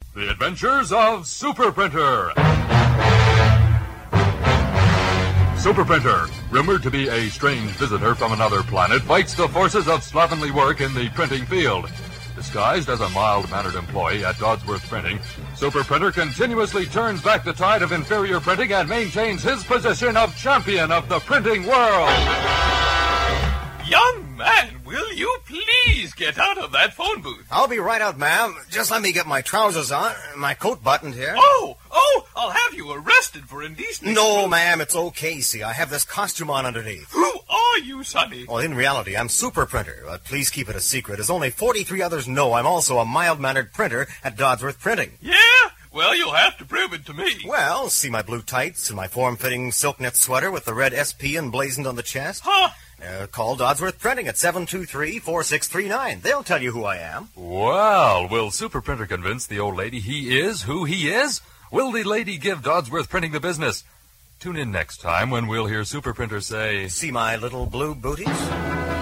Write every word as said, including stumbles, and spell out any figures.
The Adventures of Super Printer. Super Printer, rumored to be a strange visitor from another planet, fights the forces of slovenly work in the printing field. Disguised as a mild-mannered employee at Dodsworth Printing, Super Printer continuously turns back the tide of inferior printing and maintains his position of champion of the printing world. Young man, will you please get out of that phone booth? I'll be right out, ma'am. Just let me get my trousers on, my coat buttoned here. Oh, oh, I'll have you arrested for indecency. No, ma'am, it's okay. See, I have this costume on underneath. Who are you, Sonny? Well, in reality, I'm Super Printer, but please keep it a secret, as only forty-three others know I'm also a mild-mannered printer at Dodsworth Printing. Yeah? Well, you'll have to prove it to me. Well, see my blue tights and my form-fitting silk knit sweater with the red S P emblazoned on the chest? Huh? Uh, call Dodsworth Printing at seven two three, four six three nine. They'll tell you who I am. Well, will Super Printer convince the old lady he is who he is? Will the lady give Dodsworth Printing the business? Tune in next time when we'll hear Super Printer say, See my little blue booties?